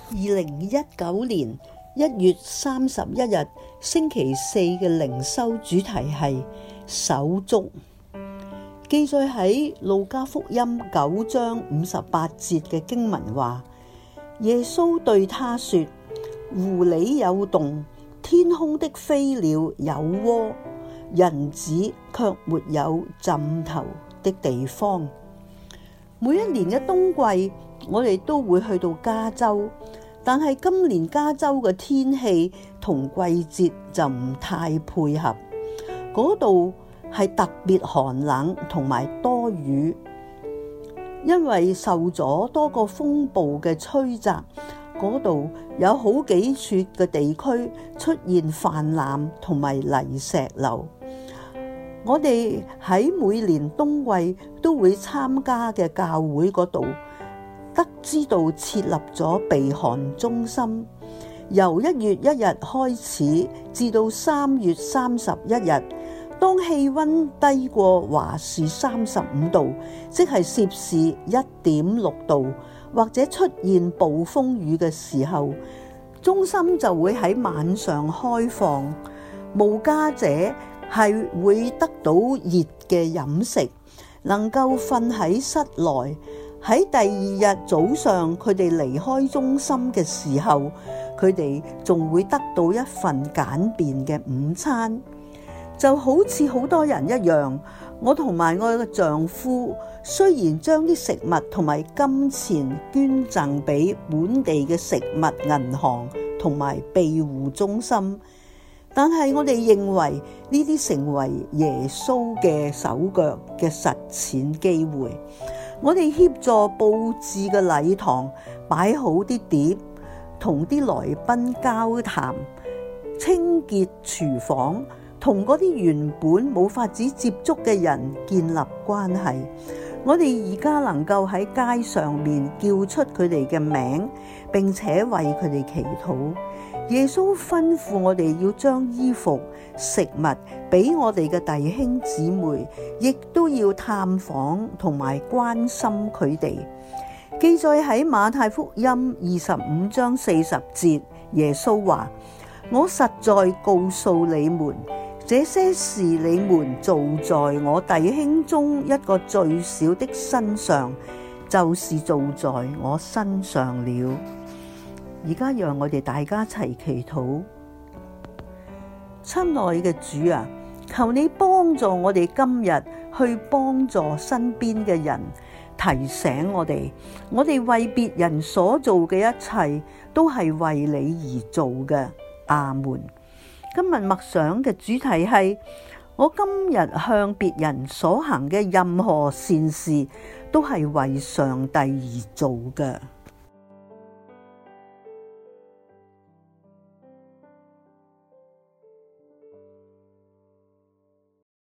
2019年1月31日星期四嘅靈修主題係手足，記載喺路加福音9章58節嘅經文話：耶穌對他說，狐狸有洞，天空的飛鳥有窩，人子卻沒有枕頭的地方。每一年嘅冬季，我哋都會去到加州，但係今年加州嘅天氣同季節就唔太配合，嗰度係特別寒冷同埋多雨，因為受咗多個風暴嘅吹襲，嗰度有好幾處嘅地區出現泛濫同埋泥石流。我哋喺每年冬季都會參加嘅教會嗰度，得知道設立咗避寒中心，由1月1日開始至到3月31日，當氣溫低過華氏35度，即係攝氏1.6度，或者出現暴風雨嘅時候，中心就會喺晚上開放，無家者係會得到熱嘅飲食，能夠瞓喺室內。喺第二日早上佢哋離開中心嘅時候，佢哋仲會得到一份簡便嘅午餐。就好似好多人一樣，我同埋我嘅丈夫雖然將啲食物同埋金錢捐贈俾本地嘅食物銀行同埋庇護中心，但係我哋認為呢啲成為耶穌嘅手腳嘅實踐機會。我哋協助佈置嘅禮堂，擺好啲碟，同啲來賓交談，清潔廚房，同嗰啲原本冇法子接觸嘅人建立關係。我哋而家能夠喺街上面叫出佢哋嘅名，並且為佢哋祈禱。耶穌吩咐我哋要將衣服、食物俾我哋嘅弟兄姊妹，亦都要探訪同埋關心佢哋。記載喺馬太福音25章40節，耶穌話：我實在告訴你們，這些事你們做在我弟兄中一個最小的身上，就是做在我身上了。而家讓我哋大家一齊祈禱。親愛嘅主啊，求你幫助我哋今日去幫助身邊嘅人，提醒我哋為別人所做嘅一切都係為你而做嘅。阿門。今日默想嘅主題係：我今日向別人所行嘅任何善事都係為上帝而做嘅。